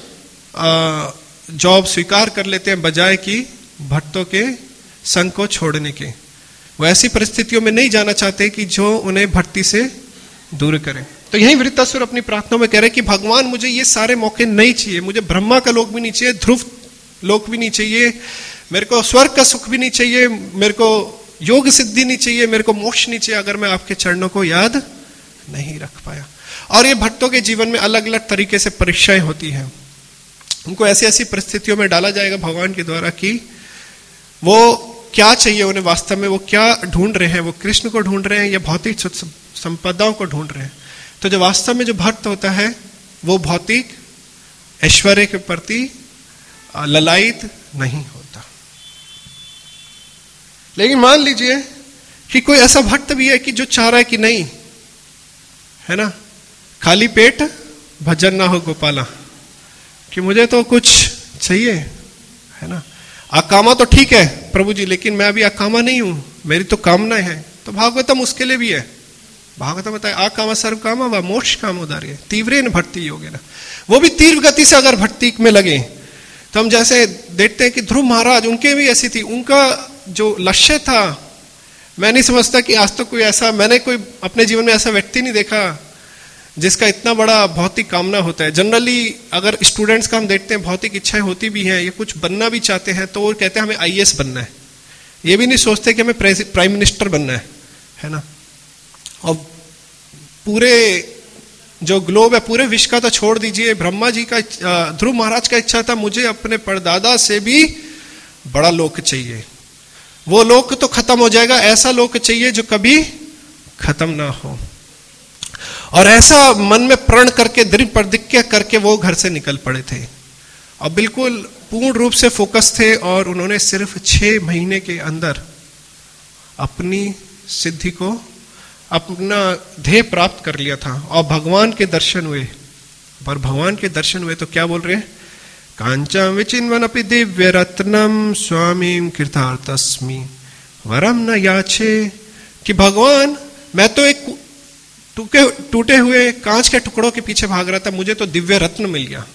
जॉब स्वीकार कर लेते हैं बजाय कि भक्तों के संग को छोड़ने के। वो ऐसी परिस्थितियों में नहीं जाना चाहते कि जो उन्हें भक्ति से दूर करें। तो यही वृत्तासुर अपनी प्रार्थना में कह रहे कि भगवान मुझे ये सारे मौके नहीं चाहिए, मुझे ब्रह्मा का लोक भी नहीं चाहिए, ध्रुव लोक भी नहीं चाहिए, मेरे को स्वर्ग का सुख भी नहीं चाहिए, मेरे को योग सिद्धि नहीं चाहिए, मेरे को मोक्ष नहीं चाहिए अगर मैं आपके चरणों को याद नहीं रख पाया। और ये भक्तों के जीवन में अलग अलग तरीके से परीक्षाएं होती हैं। उनको ऐसी ऐसी परिस्थितियों में डाला जाएगा भगवान के द्वारा कि वो क्या चाहिए उन्हें, वास्तव में वो क्या ढूंढ रहे हैं, वो कृष्ण को ढूंढ रहे हैं या भौतिक संपदाओं को ढूंढ रहे हैं। तो जो वास्तव में जो भक्त होता है वो भौतिक ऐश्वर्य के प्रति ललायित नहीं होता। लेकिन मान लीजिए कि कोई ऐसा भक्त भी है कि जो चाह रहा है कि नहीं, है ना, खाली पेट भजन ना हो गोपाला, कि मुझे तो कुछ चाहिए, है ना, अकामा तो ठीक है प्रभु जी, लेकिन मैं अभी अकामा नहीं हूं, मेरी तो कामना है। तो भागवतम उसके लिए भी है। भागवतम बताए अकामा सर्व कामा व मोक्ष काम उदार्य तीव्रेन भक्ति योगे ना। वो भी तीव्र गति से अगर भक्ति में लगे तो हम जैसे देखते हैं कि ध्रुव महाराज, उनके भी ऐसी थी, उनका जो लक्ष्य था, मैं नहीं समझता कि आज तक तो कोई ऐसा, मैंने कोई अपने जीवन में ऐसा व्यक्ति नहीं देखा जिसका इतना बड़ा भौतिक कामना होता है। जनरली अगर स्टूडेंट्स का हम देखते हैं भौतिक इच्छाएं होती भी हैं, ये कुछ बनना भी चाहते हैं, तो वो कहते हैं हमें आई ए एस बनना है, ये भी नहीं सोचते कि हमें प्राइम मिनिस्टर बनना है, है ना। और पूरे जो ग्लोब है, पूरे विश्व का तो छोड़ दीजिए, ब्रह्मा जी का, ध्रुव महाराज का इच्छा था मुझे अपने परदादा से भी बड़ा लोक चाहिए, वो लोक तो खत्म हो जाएगा, ऐसा लोक चाहिए जो कभी खत्म ना हो। और ऐसा मन में प्रण करके, दृढ़ प्रतिज्ञा करके वो घर से निकल पड़े थे और बिल्कुल पूर्ण रूप से फोकस थे। और उन्होंने सिर्फ छह महीने के अंदर अपनी सिद्धि को, अपना ध्येय प्राप्त कर लिया था और भगवान के दर्शन हुए। पर भगवान के दर्शन हुए तो क्या बोल रहे हैं, कांचन विचिन्वन अपि दिव्य रत्नम स्वामीम कृतार्थस्मि वरम न याचे, कि भगवान मैं तो एक टूटे टूटे हुए कांच के टुकड़ों के पीछे भाग रहा था, मुझे तो दिव्य रत्न मिल गया,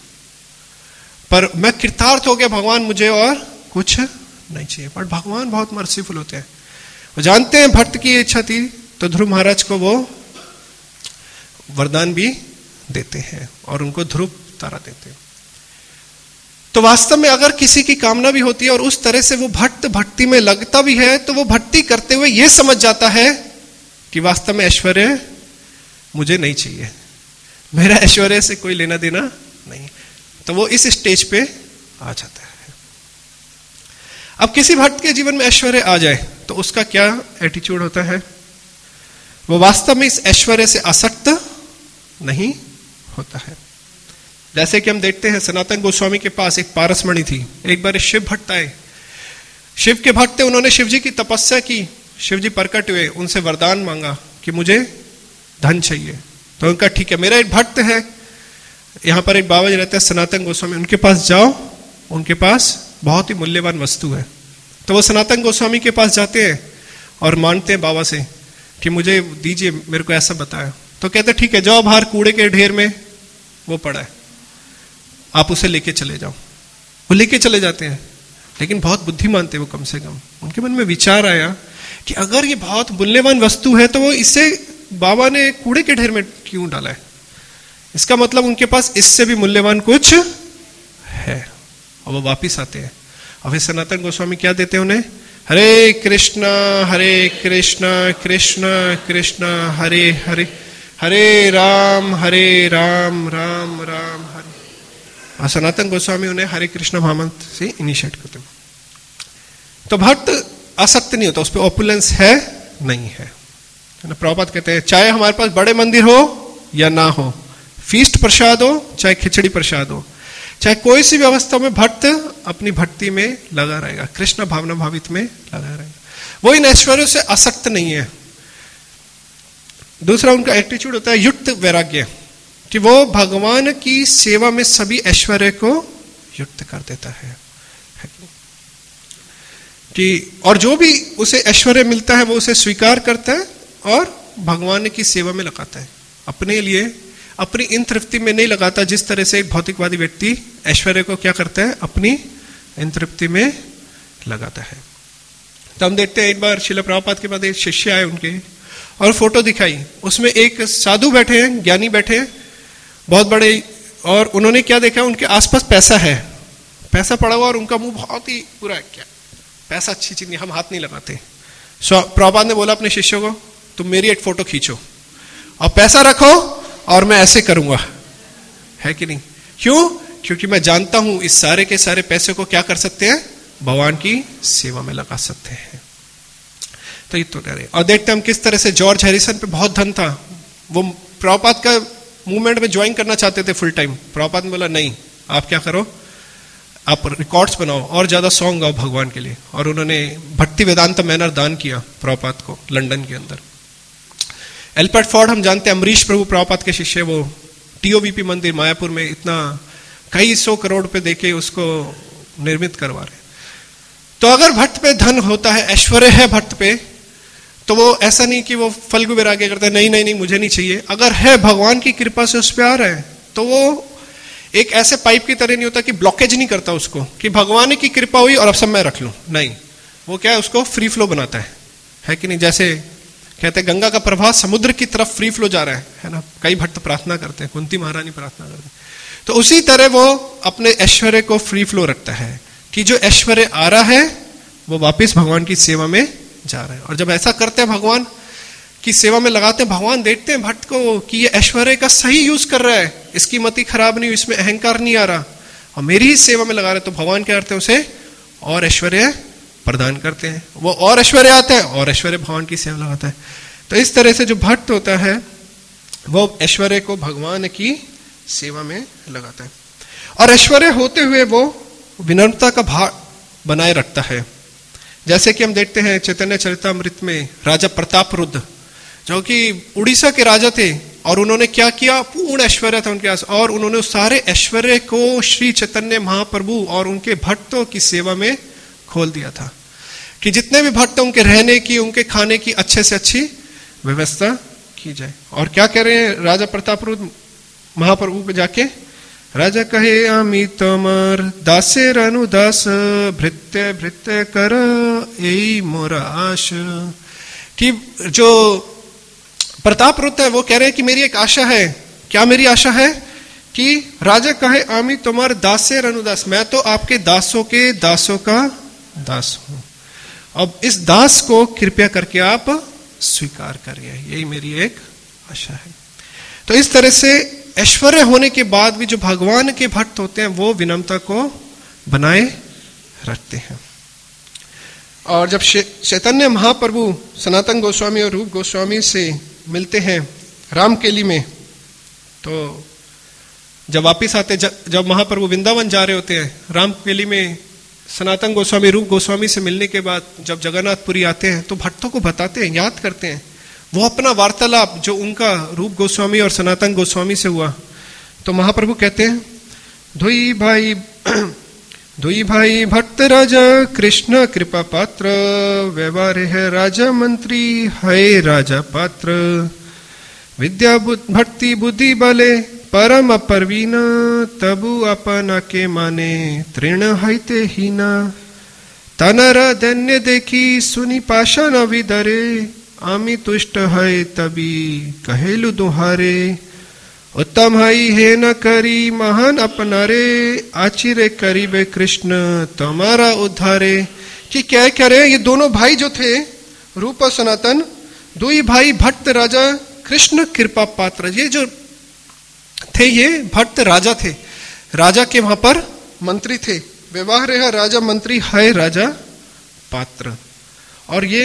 पर मैं कृतार्थ हो गया भगवान, मुझे और कुछ नहीं चाहिए। पर भगवान बहुत मर्सीफुल होते हैं, वो जानते हैं भक्त की इच्छा थी, तो ध्रुव महाराज को वो वरदान भी देते हैं और उनको ध्रुव तारा देते हैं। तो वास्तव में अगर किसी की कामना भी होती है और उस तरह से वो भक्त भक्ति में लगता भी है, तो वो भक्ति करते हुए ये समझ जाता है कि वास्तव में ऐश्वर्य मुझे नहीं चाहिए, मेरा ऐश्वर्य से कोई लेना देना नहीं, तो वो इस स्टेज पे आ जाता है। अब किसी भक्त के जीवन में ऐश्वर्य आ जाए तो उसका क्या एटीट्यूड होता है, वो वास्तव में इस ऐश्वर्य से आसक्त नहीं होता है। जैसे कि हम देखते हैं सनातन गोस्वामी के पास एक पारसमणि थी, एक बार शिव भक्त आए, शिव के भक्त थे, उन्होंने शिव जी की तपस्या की, शिव जी प्रकट हुए, उनसे वरदान मांगा कि मुझे धन चाहिए। तो उनका ठीक है, मेरा एक भक्त है, यहाँ पर एक बाबा जी रहते हैं सनातन गोस्वामी, उनके पास जाओ, उनके पास बहुत ही मूल्यवान वस्तु है। तो वो सनातन गोस्वामी के पास जाते हैं और मांगते हैं बाबा से कि मुझे दीजिए, मेरे को ऐसा बताया। तो कहते ठीक है, जाओ बाहर कूड़े के ढेर में वो पड़ा है, आप उसे लेके चले जाओ। वो लेके चले जाते हैं, लेकिन बहुत बुद्धिमान थे वो, कम से कम उनके मन में विचार आया कि अगर ये बहुत मूल्यवान वस्तु है तो वो इसे बाबा ने कूड़े के ढेर में क्यों डाला है, इसका मतलब उनके पास इससे भी मूल्यवान कुछ है। और वो वापिस आते हैं और फिर सनातन गोस्वामी क्या देते हैं उन्हें, हरे कृष्णा हरे कृष्णा कृष्णा कृष्णा हरे हरे, हरे राम हरे राम राम राम हरे। और सनातन गोस्वामी उन्हें हरे कृष्ण महामंत्र से इनिशिएट करते हैं। तो भक्त आसक्त नहीं होता, उस पर ऑपुलेंस है नहीं है। प्रभुपाद कहते हैं चाहे हमारे पास बड़े मंदिर हो या ना हो, फीस्ट प्रसाद हो चाहे खिचड़ी प्रसाद हो, चाहे कोई सी भी अवस्था में भक्त अपनी भक्ति में लगा रहेगा, कृष्ण भावना भावित में लगा रहेगा, वो इन ऐश्वर्यों से आसक्त नहीं है। दूसरा उनका एटीट्यूड होता है युक्त वैराग्य, कि वो भगवान की सेवा में सभी ऐश्वर्य को युक्त कर देता है कि, और जो भी उसे ऐश्वर्य मिलता है वो उसे स्वीकार करता है और भगवान की सेवा में लगाता है। अपने लिए अपनी इन तृप्ति में नहीं लगाता, जिस तरह से एक भौतिकवादी व्यक्ति ऐश्वर्य को क्या करता है, अपनी इन तृप्ति में लगाता है। तो हम देखते हैं एक बार श्रील प्रभुपाद के बाद एक शिष्य आए उनके और फोटो दिखाई, उसमें एक साधु बैठे हैं, ज्ञानी बैठे हैं बहुत बड़े, और उन्होंने क्या देखा, उनके आसपास पैसा है, पैसा पड़ा हुआ और उनका मुंह बहुत ही पूरा है, क्या पैसा अच्छी चीज नहीं, हम हाथ नहीं लगाते। सो प्रभुपाद ने बोला अपने शिष्य को, तुम मेरी एक फोटो खींचो और पैसा रखो और मैं ऐसे करूंगा, है कि नहीं? क्यों? क्योंकि मैं जानता हूं इस सारे के सारे पैसे को क्या कर सकते हैं, भगवान की सेवा में लगा सकते हैं। तो ये तो डरे। और देखते हम किस तरह से जॉर्ज हैरिसन पे बहुत धन था, वो प्रभुपाद का मूवमेंट में ज्वाइन करना चाहते थे फुल टाइम। प्रभुपाद ने बोला नहीं, आप क्या करो, आप रिकॉर्ड्स बनाओ और ज्यादा सॉन्ग गाओ भगवान के लिए। और उन्होंने भक्ति वेदांत मैनर दान किया प्रभुपाद को लंदन के अंदर। एल्बर्ट फोर्ड हम जानते हैं अमरीश प्रभु प्रभुपाद के शिष्य, वो टीओवीपी मंदिर मायापुर में इतना कई सौ करोड़ रुपए देके उसको निर्मित करवा रहे। तो अगर भक्त पे धन होता है, ऐश्वर्य है भक्त पे, तो वो ऐसा नहीं कि वो फल्गु वैराग्य करता है, नहीं नहीं नहीं मुझे नहीं चाहिए। अगर है भगवान की कृपा से उस पर आ रहा है, तो वो एक ऐसे पाइप की तरह नहीं होता कि ब्लॉकेज नहीं करता उसको, कि भगवान की कृपा हुई और अब सब मैं रख लूं, नहीं। वो क्या है, उसको फ्री फ्लो बनाता है, है कि नहीं? जैसे कहते हैं गंगा का प्रवाह समुद्र की तरफ फ्री फ्लो जा रहा है, है ना? कई भक्त प्रार्थना करते हैं, कुंती महारानी प्रार्थना करते हैं। तो उसी तरह वो अपने ऐश्वर्य को फ्री फ्लो रखता है, कि जो ऐश्वर्य आ रहा है वो वापस भगवान की सेवा में जा रहा है। और जब ऐसा करते हैं, भगवान की सेवा में लगाते हैं, भगवान देखते हैं भक्त को कि ये ऐश्वर्य का सही यूज कर रहा है, इसकी मति खराब नहीं हुई, इसमें अहंकार नहीं आ रहा, और मेरी ही सेवा में लगा रहे, तो भगवान क्या करते हैं, उसे और ऐश्वर्य प्रदान करते हैं। वो और ऐश्वर्य आता है और ऐश्वर्य भगवान की सेवा लगाता है। तो इस तरह से जो भक्त होता है वो ऐश्वर्य को भगवान की सेवा में लगाता है, और ऐश्वर्य होते हुए वो विनम्रता का भाव बनाए रखता है। जैसे कि हम देखते हैं चैतन्य चरितामृत में राजा प्रतापरुद्र, जो कि उड़ीसा के राजा थे, और उन्होंने क्या किया, पूर्ण ऐश्वर्य था उनके पास, और उन्होंने उस सारे ऐश्वर्य को श्री चैतन्य महाप्रभु और उनके भक्तों की सेवा में खोल दिया था, कि जितने भी भक्त उनके रहने की, उनके खाने की अच्छे से अच्छी व्यवस्था की जाए। और क्या कह रहे हैं राजा प्रतापरुद्र महाप्रभु पे जाके, राजा कहे आमी तोमर दासेर अनुदास भृत्य भृत्य कर यही मोरा आश। कि जो प्रतापरुद्र है वो कह रहे हैं कि मेरी एक आशा है। क्या मेरी आशा है? कि राजा कहे आमी तुम्हार दासेर अनुदास, मैं तो आपके दासों के दासों का दास हूं, अब इस दास को कृपया करके आप स्वीकार करिए, यही मेरी एक आशा है। तो इस तरह से ऐश्वर्य होने के बाद भी जो भगवान के भक्त होते हैं वो विनम्रता को बनाए रखते हैं। और जब चैतन्य महाप्रभु सनातन गोस्वामी और रूप गोस्वामी से मिलते हैं रामकेली में, तो जब वापिस आते, जब महाप्रभु वृंदावन जा रहे होते हैं, रामकेली में सनातन गोस्वामी रूप गोस्वामी से मिलने के बाद जब जगन्नाथपुरी आते हैं, तो भक्तों को बताते हैं, याद करते हैं वो अपना वार्तालाप जो उनका रूप गोस्वामी और सनातन गोस्वामी से हुआ। तो महाप्रभु कहते हैं, धोई भाई धोई भाई भक्त राजा कृष्ण कृपा पात्र, व्यवहार है राजा मंत्री है राजा पात्र, विद्या भक्ति बुद्धि बले परम परवीन, तबु अपना के माने तृण हैते हीना, तनर धन्य देखी सुनी पाशा न विदरे, आमी तुष्ट है तभी कहेलु दुहारे, उत्तम हई हे न करी महान अपनारे, आचिरे करीबे कृष्ण तुम्हारा उद्धारे। कि क्या करे, ये दोनों भाई जो थे रूप और सनातन, दो ही भाई भक्त राजा कृष्ण कृपा पात्र, ये जो थे ये भक्त राजा थे, राजा के वहां पर मंत्री थे, व्यवहार है राजा मंत्री है राजा पात्र, और ये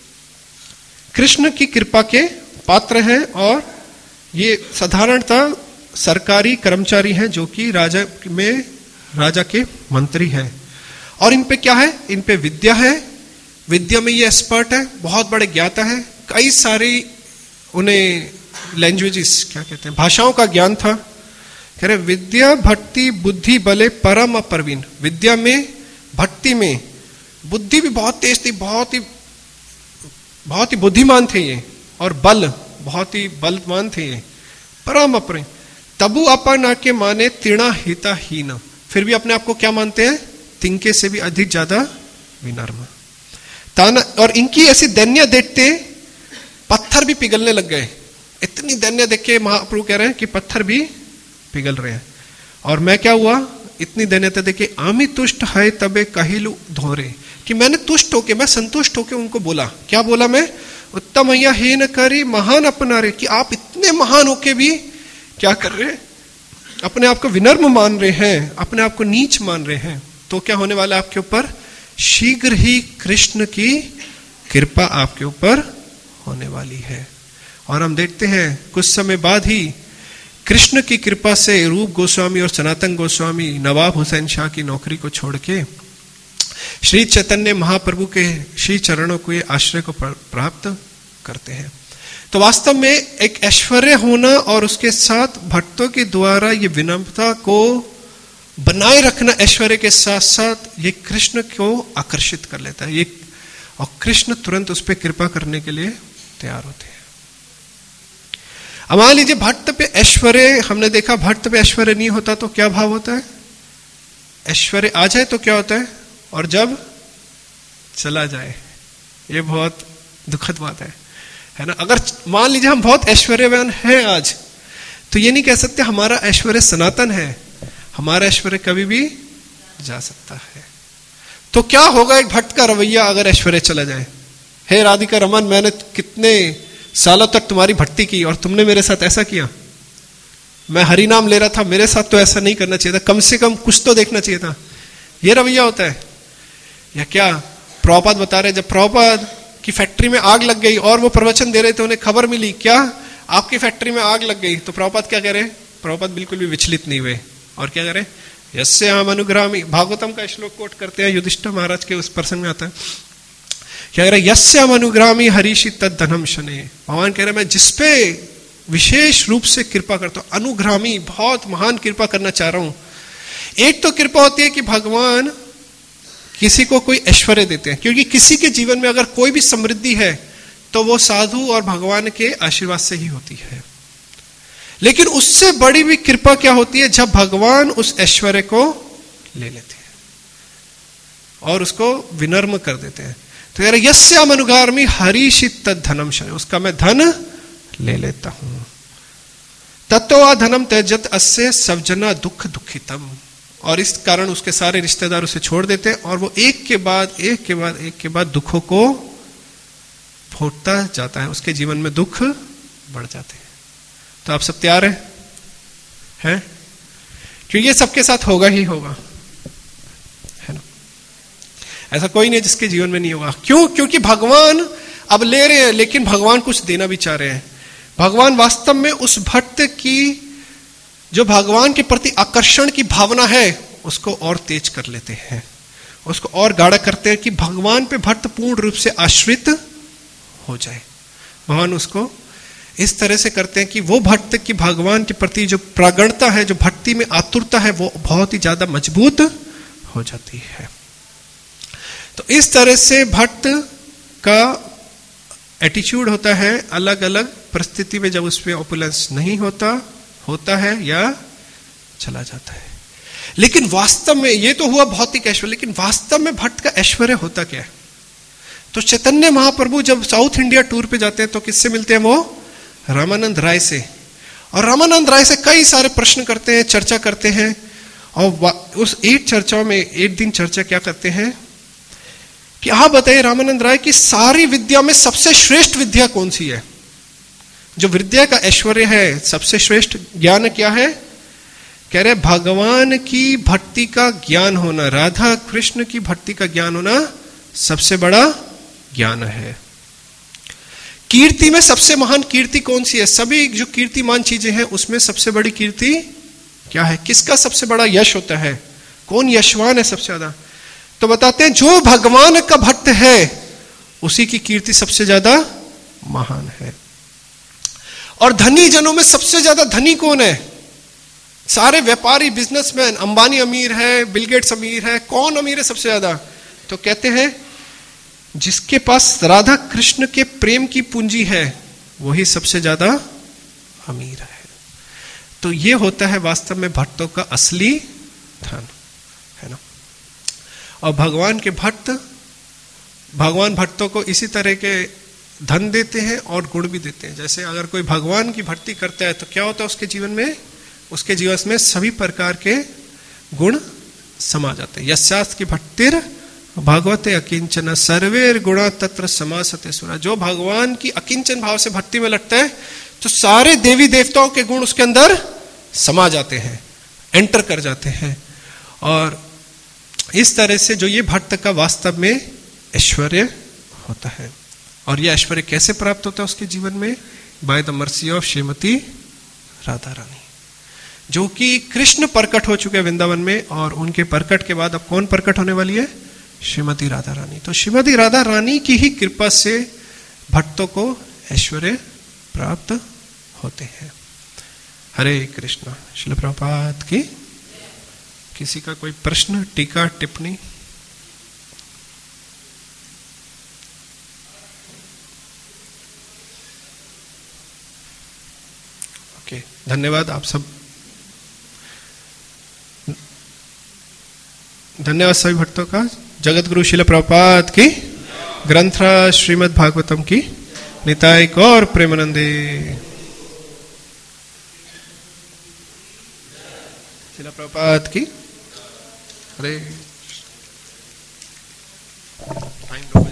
कृष्ण की कृपा के पात्र हैं। और ये साधारणतः सरकारी कर्मचारी हैं जो कि राजा में राजा के मंत्री है। और इन पे क्या है? इन पे विद्या है, विद्या में ये एक्सपर्ट है, बहुत बड़े ज्ञाता है, कई सारी उन्हें लैंग्वेजेस क्या कहते हैं, भाषाओं का ज्ञान था। कह रहे विद्या भक्ति बुद्धि बले परम परवीन, विद्या में भक्ति में बुद्धि भी बहुत तेज थी, बहुत ही बहुत ही बुद्धिमान थे ये, और बल बहुत ही बलवान थे ये, परम अपरे। तबु अपन के माने तीर्णा हिता हीन, फिर भी अपने आप को क्या मानते हैं? तिनके से भी अधिक ज्यादा विनम्र। ताना, और इनकी ऐसी दैन्य देखते पत्थर भी पिघलने लग गए। इतनी दैन्य देख के महाप्रभु कह रहे हैं कि पत्थर भी पिघल रहे हैं। और मैं क्या हुआ? इतनी दैन्यता देखे आमी तुष्ट है तबे कहिलु धोरे, कि मैंने तुष्ट होके, मैं संतुष्ट होके उनको बोला। क्या बोला मैं? उत्तम मैया हे न करी महान अपना रे, कि आप इतने महान होके भी क्या कर रहे हैं? अपने आप को विनम्र मान रहे हैं, अपने आप को नीच मान रहे हैं। तो क्या होने वाला आपके ऊपर? शीघ्र ही कृष्ण की कृपा आपके ऊपर होने वाली है। और हम देखते हैं कुछ समय बाद ही कृष्ण की कृपा से रूप गोस्वामी और सनातन गोस्वामी नवाब हुसैन शाह की नौकरी को छोड़ के श्री चैतन्य महाप्रभु के श्री चरणों को ये आश्रय को प्राप्त करते हैं। तो वास्तव में एक ऐश्वर्य होना और उसके साथ भक्तों के द्वारा ये विनम्रता को बनाए रखना, ऐश्वर्य के साथ साथ ये कृष्ण को आकर्षित कर लेता है ये, और कृष्ण तुरंत उस पर कृपा करने के लिए तैयार होते हैं। अब मान लीजिए भक्त पे ऐश्वर्य, हमने देखा भक्त पे ऐश्वर्य नहीं होता तो क्या भाव होता है? ऐश्वर्य आ जाए तो क्या होता है, और जब चला जाए, ये बहुत दुखद बात है, है ना। अगर मान लीजिए हम बहुत ऐश्वर्यवान हैं आज, तो ये नहीं कह सकते हमारा ऐश्वर्य सनातन है, हमारा ऐश्वर्य कभी भी जा सकता है। तो क्या होगा एक भक्त का रवैया अगर ऐश्वर्य चला जाए? हे राधिका रमन, मैंने कितने सालों तक तुम्हारी भक्ति की और तुमने मेरे साथ ऐसा किया, मैं हरि नाम ले रहा था, मेरे साथ तो ऐसा नहीं करना चाहिए था, कम से कम कुछ तो देखना चाहिए था। ये रवैया होता है। या क्या प्रभुपाद बता रहे, जब प्रभुपाद की फैक्ट्री में आग लग गई और वो प्रवचन दे रहे थे, उन्हें खबर मिली क्या आपकी फैक्ट्री में आग लग गई, तो प्रभुपाद क्या कह रहे? प्रभुपाद बिल्कुल भी विचलित नहीं हुए, और क्या कह रहे? यस्य हम अनुग्रामी, भागवतम का श्लोक कोट करते हैं, युधिष्ठिर महाराज के उस प्रसंग में आता है, क्या कह रहे? यस्य हम अनुग्रामी हरीषि तद धनम शने। भगवान कह रहे मैं जिसपे विशेष रूप से कृपा करता हूं, अनुग्रामी, बहुत महान कृपा करना चाह रहा हूं। एक तो कृपा होती है कि भगवान किसी को कोई ऐश्वर्य देते हैं, क्योंकि किसी के जीवन में अगर कोई भी समृद्धि है तो वो साधु और भगवान के आशीर्वाद से ही होती है। लेकिन उससे बड़ी भी कृपा क्या होती है? जब भगवान उस ऐश्वर्य को ले लेते हैं और उसको विनम्र कर देते हैं। तो यार यस्याम अनुगामी हरीषित धनम शय, उसका मैं धन ले लेता हूं। तत्वा धनम त्यजत अस्य सबजना दुख दुखितम, और इस कारण उसके सारे रिश्तेदार उसे छोड़ देते हैं और वो एक के बाद एक के बाद एक के बाद दुखों को भोगता जाता है, उसके जीवन में दुख बढ़ जाते हैं। तो आप सब तैयार हैं? हैं? क्योंकि ये सबके साथ होगा ही होगा, है ना। ऐसा कोई नहीं जिसके जीवन में नहीं होगा। क्यों? क्योंकि भगवान अब ले रहे हैं, लेकिन भगवान कुछ देना भी चाह रहे हैं। भगवान वास्तव में उस भक्त की जो भगवान के प्रति आकर्षण की भावना है उसको और तेज कर लेते हैं, उसको और गाढ़ा करते हैं कि भगवान पे भक्त पूर्ण रूप से आश्रित हो जाए। भगवान उसको इस तरह से करते हैं कि वो भक्त की भगवान के प्रति जो प्रागणता है, जो भक्ति में आतुरता है, वो बहुत ही ज्यादा मजबूत हो जाती है। तो इस तरह से भक्त का एटीट्यूड होता है अलग अलग परिस्थिति में, जब उसमें ऑपुलेंस नहीं होता होता है या चला जाता है। लेकिन वास्तव में ये तो हुआ भौतिक ऐश्वर्य, लेकिन वास्तव में भक्त का ऐश्वर्य होता क्या है? तो चैतन्य महाप्रभु जब साउथ इंडिया टूर पे जाते हैं तो किससे मिलते हैं? वो रामानंद राय से। और रामानंद राय से कई सारे प्रश्न करते हैं, चर्चा करते हैं, और उस एट चर्चाओं में एक दिन चर्चा क्या करते हैं कि आप बताइए रामानंद राय की सारी विद्या में सबसे श्रेष्ठ विद्या कौन सी है? जो विद्या का ऐश्वर्य है, सबसे श्रेष्ठ ज्ञान क्या है? कह रहे भगवान की भक्ति का ज्ञान होना, राधा कृष्ण की भक्ति का ज्ञान होना सबसे बड़ा ज्ञान है। कीर्ति में सबसे महान कीर्ति कौन सी है? सभी जो कीर्तिमान चीजें हैं उसमें सबसे बड़ी कीर्ति क्या है? किसका सबसे बड़ा यश होता है? कौन यशवान है सबसे ज्यादा? तो बताते हैं जो भगवान का भक्त है उसी की कीर्ति सबसे ज्यादा महान है। और धनी जनों में सबसे ज्यादा धनी कौन है? सारे व्यापारी, बिजनेसमैन, अंबानी अमीर है, बिल गेट्स अमीर है, कौन अमीर है सबसे ज्यादा? तो कहते हैं जिसके पास राधा कृष्ण के प्रेम की पूंजी है वही सबसे ज्यादा अमीर है। तो ये होता है वास्तव में भक्तों का असली धन, है ना। और भगवान के भक्त, भगवान भक्तों को इसी तरह के धन देते हैं और गुण भी देते हैं। जैसे अगर कोई भगवान की भक्ति करता है तो क्या होता है उसके जीवन में? उसके जीवन में सभी प्रकार के गुण समा जाते हैं। यस्यास्ति की भक्तिर भगवते अकिंचन सर्वेर गुणा तत्र समासते सुरा। जो भगवान की अकिंचन भाव से भक्ति में लगता है तो सारे देवी देवताओं के गुण उसके अंदर समा जाते हैं, एंटर कर जाते हैं। और इस तरह से जो ये भक्त का वास्तव में ऐश्वर्य होता है। और यह ऐश्वर्य कैसे प्राप्त होता है उसके जीवन में? By the mercy of Shrimati Radha Rani, जो कि कृष्ण प्रकट हो चुके हैं वृंदावन में, और उनके प्रकट के बाद अब कौन प्रकट होने वाली है? श्रीमती राधा रानी। तो श्रीमती राधा रानी की ही कृपा से भक्तों को ऐश्वर्य प्राप्त होते हैं। हरे कृष्णा। श्रील प्रभुपाद की। किसी का कोई प्रश्न, टीका, टिप्पणी? ओके, धन्यवाद आप सब। धन्यवाद सभी भक्तों का। जगत गुरु श्रील प्रभुपाद की। ग्रंथराज श्रीमद् भागवतम की। निताय गौर प्रेमानंदे। श्रील प्रभुपाद की। हरे टाइम